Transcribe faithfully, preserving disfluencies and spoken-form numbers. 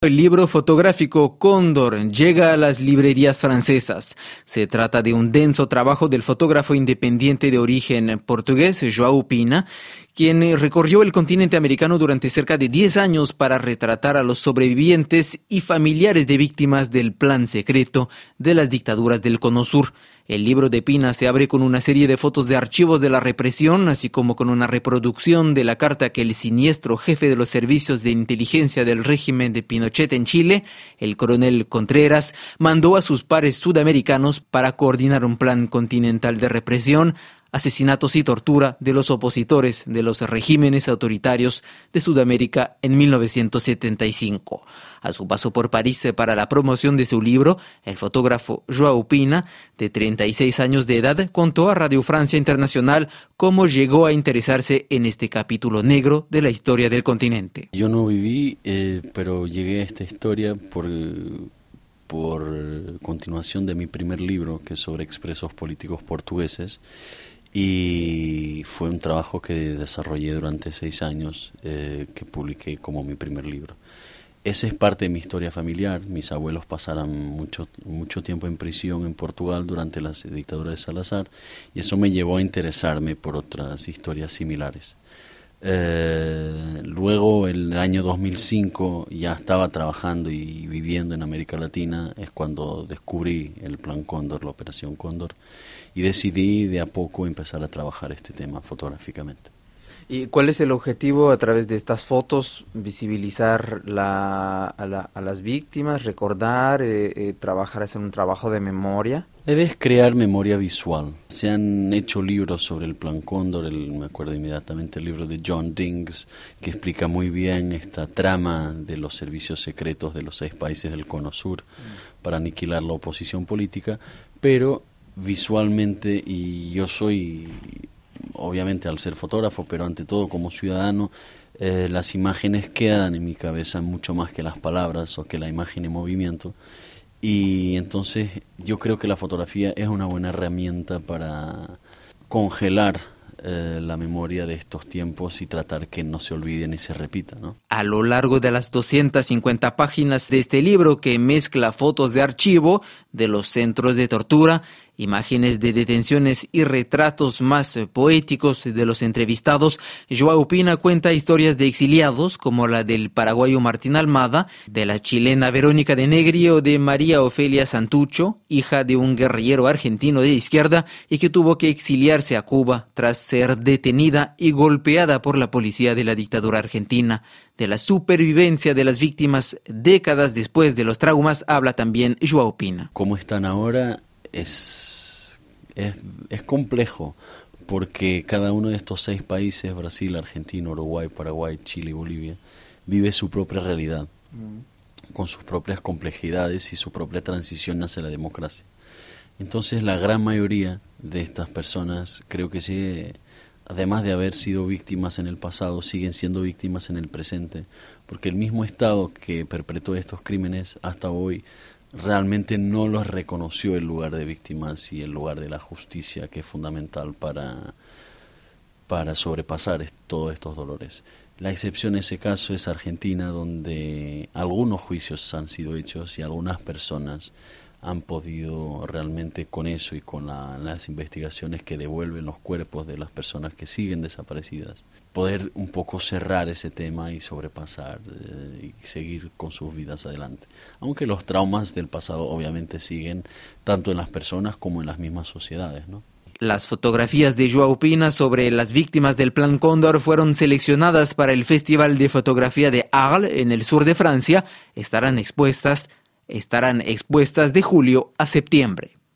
El libro fotográfico Cóndor llega a las librerías francesas. Se trata de un denso trabajo del fotógrafo independiente de origen portugués, João Pina, quien recorrió el continente americano durante cerca de diez años para retratar a los sobrevivientes y familiares de víctimas del plan secreto de las dictaduras del Cono Sur. El libro de Pina se abre con una serie de fotos de archivos de la represión, así como con una reproducción de la carta que el siniestro jefe de los servicios de inteligencia del régimen de Pinochet en Chile, el coronel Contreras, mandó a sus pares sudamericanos para coordinar un plan continental de represión, asesinatos y tortura de los opositores de los regímenes autoritarios de Sudamérica en mil novecientos setenta y cinco. A su paso por París para la promoción de su libro, el fotógrafo João Pina, de treinta y seis años de edad, contó a Radio Francia Internacional cómo llegó a interesarse en este capítulo negro de la historia del continente. Yo no viví, eh, pero llegué a esta historia por... por continuación de mi primer libro, que es sobre expresos políticos portugueses, y fue un trabajo que desarrollé durante seis años, eh, que publiqué como mi primer libro. Esa es parte de mi historia familiar. Mis abuelos pasaron mucho, mucho tiempo en prisión en Portugal durante la dictadura de Salazar, y eso me llevó a interesarme por otras historias similares. Eh, luego, el año dos mil cinco, ya estaba trabajando y viviendo en América Latina, es cuando descubrí el Plan Cóndor, la Operación Cóndor, y decidí de a poco empezar a trabajar este tema fotográficamente. ¿Y cuál es el objetivo a través de estas fotos? ¿Visibilizar la, a, la, a las víctimas, recordar, eh, eh, trabajar, hacer un trabajo de memoria? La idea es crear memoria visual. Se han hecho libros sobre el Plan Cóndor, el, me acuerdo inmediatamente el libro de John Dings, que explica muy bien esta trama de los servicios secretos de los seis países del Cono Sur mm. para aniquilar la oposición política, pero visualmente, y yo soy... obviamente al ser fotógrafo, pero ante todo como ciudadano, eh, las imágenes quedan en mi cabeza mucho más que las palabras o que la imagen en movimiento, y entonces yo creo que la fotografía es una buena herramienta para congelar eh, la memoria de estos tiempos y tratar que no se olvide ni se repita, ¿no? A lo largo de las doscientas cincuenta páginas de este libro, que mezcla fotos de archivo de los centros de tortura, imágenes de detenciones y retratos más poéticos de los entrevistados, João Pina cuenta historias de exiliados como la del paraguayo Martín Almada, de la chilena Verónica de Negri o de María Ofelia Santucho, hija de un guerrillero argentino de izquierda y que tuvo que exiliarse a Cuba tras ser detenida y golpeada por la policía de la dictadura argentina. De la supervivencia de las víctimas décadas después de los traumas habla también João Pina. ¿Cómo están ahora? Es, es, es complejo, porque cada uno de estos seis países, Brasil, Argentina, Uruguay, Paraguay, Chile y Bolivia, vive su propia realidad, mm. con sus propias complejidades y su propia transición hacia la democracia. Entonces la gran mayoría de estas personas, creo que sigue, además de haber sido víctimas en el pasado, siguen siendo víctimas en el presente, porque el mismo Estado que perpetró estos crímenes hasta hoy realmente no los reconoció el lugar de víctimas y el lugar de la justicia, que es fundamental para, para sobrepasar todos estos dolores. La excepción en ese caso es Argentina, donde algunos juicios han sido hechos y algunas personas han podido realmente con eso y con la, las investigaciones que devuelven los cuerpos de las personas que siguen desaparecidas, poder un poco cerrar ese tema y sobrepasar eh, y seguir con sus vidas adelante. Aunque los traumas del pasado obviamente siguen tanto en las personas como en las mismas sociedades, ¿no? Las fotografías de João Pina sobre las víctimas del Plan Cóndor fueron seleccionadas para el Festival de Fotografía de Arles en el sur de Francia. Estarán expuestas Estarán expuestas de julio a septiembre.